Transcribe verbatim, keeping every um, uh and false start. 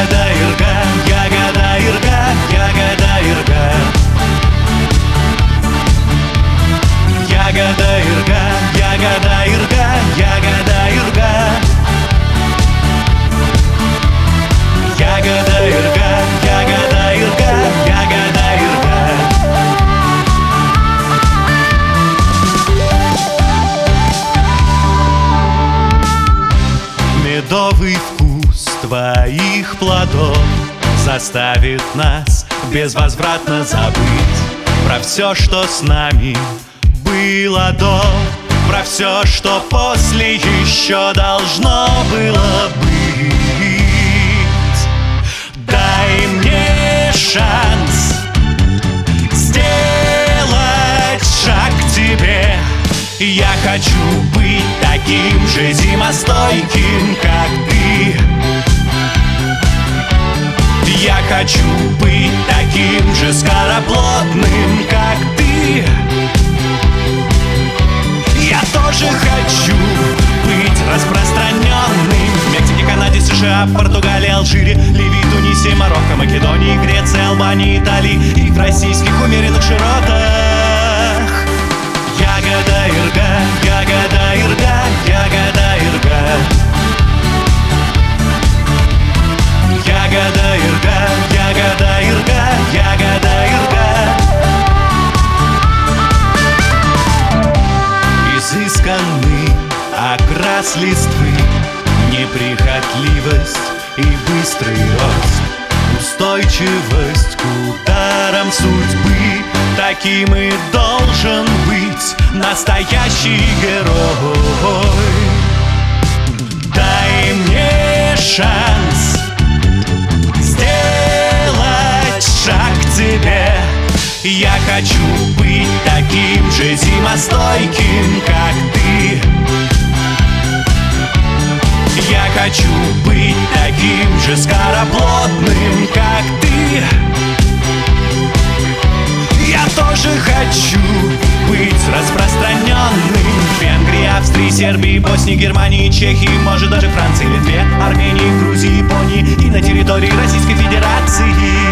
Ягода ирга, ягода ирга, ягода ирга. Ягода ирга, ягода ирга, ягода ирга. Ягода ирга, ягода ирга, ягода ирга. Медовый вкус твоих плодов заставит нас безвозвратно забыть про все, что с нами было до, про все, что после еще должно было быть. Дай мне шанс сделать шаг к тебе. Я хочу быть таким же зимостойким, как ты. Я хочу быть таким же скороплодным, как ты. Я тоже хочу быть распространенным в Мексике, Канаде, США, Португалии, Алжире, Ливии, Тунисе, Марокко, Македонии, Греции, Албании, Италии и в российских умеренных широтах. Ягода ирга, ягода ирга, ягода ирга. Ягода ирга, ягода ирга, ягода ирга. Изысканный окрас листвы, неприхотливость и быстрый рост, устойчивость к ударам судьбы. Таким и должен быть настоящий герой. Дай мне шанс сделать шаг к тебе. Я хочу быть таким же зимостойким, как ты. Я хочу быть таким же скороплодным, как ты. Я тоже хочу быть распространенным в Венгрии, Австрии, Сербии, Боснии, Германии, Чехии, может даже Франции, Литве, Армении, Грузии, Японии и на территории Российской Федерации.